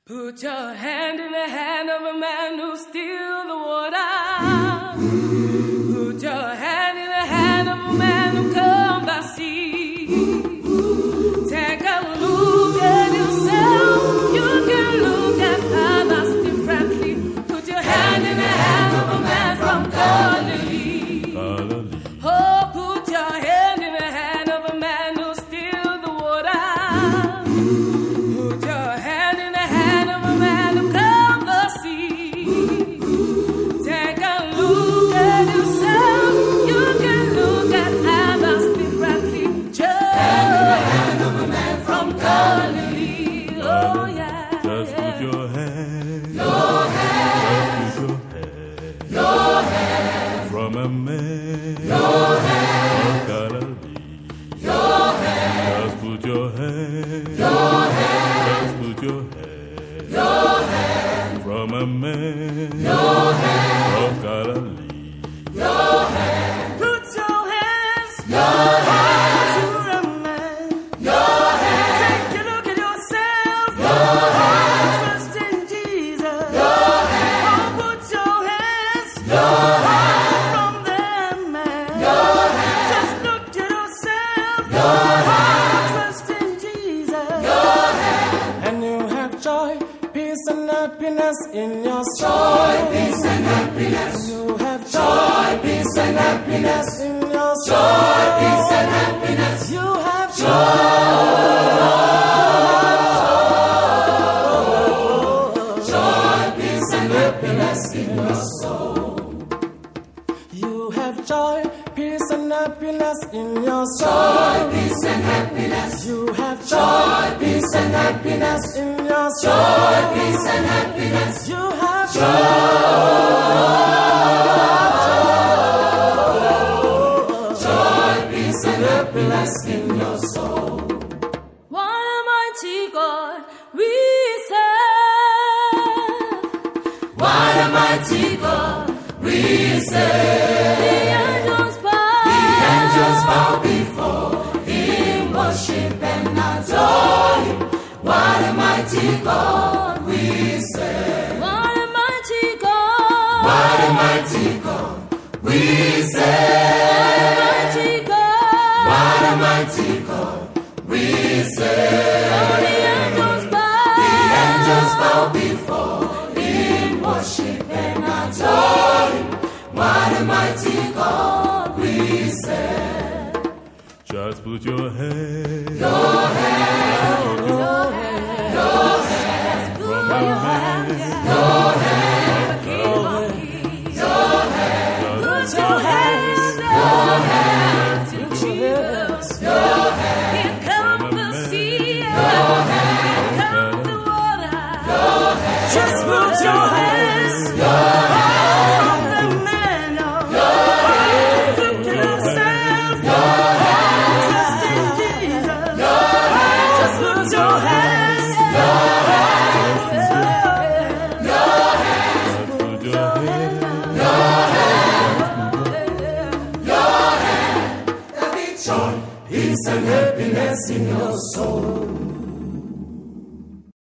Put your hand in the hand of a man who steals the water. Put your hand in the hand of a man who comes by sea. Take a look at yourself. You can look at others differently. Put your hand in the hand of a man from Galilee. Oh, put your hand in the hand of a man who steals the water. Put your hand in the hand of a man who comes the sea. Take a look at yourself. You can look at others differently. Just hand in the hand of a man from Galilee. Oh yeah. Just put your hand. Your hand. Just put your hand. Your hand. From a man. Your hand. Of Galilee. Your hand. Just put your hand. Your hand. Just put your hand. Your hand. From a man. Your hand. Of Galilee. Your hand. Put your hands. Your hand. To a man. Your hand. Take a look at yourself. Your hand. Trust in Jesus. Your hand. Oh, put your hands. Your hand. From that man. Your hand. Just look at yourself. Your hand. Trust in Jesus. Your hand. And you have joy, peace and happiness in your soul. Joy, peace and happiness. You have joy, Peace and happiness. in your soul. Joy, peace and happiness. You have joy. Joy, peace and happiness in your soul. You have joy, peace and happiness in your soul. Joy, peace and happiness. You have joy, Peace and happiness. in your soul. Joy, peace and happiness. You have Joy, peace and happiness in your soul. What a mighty God we serve. What a mighty God we serve. The angels bow before Him, worship and adore Him. What a mighty God we serve. What a mighty God. What a mighty God we serve. What a mighty God we serve. Oh, the angels bow before Him, worship and adore Him. What a mighty God we serve. Just put your hand. Your hand, your hand, your hand, From a man. your hand, your hand, put your hands, your hand to Jesus, your hand, here comes the sea, your hand, here comes the water, your hand, just put your hands, your hand, from the man, your hand, look to yourself, your hand, trust in Jesus, your hand, just put your hands, your hand, your hand, Just put your hand. joy, peace and happiness in your soul.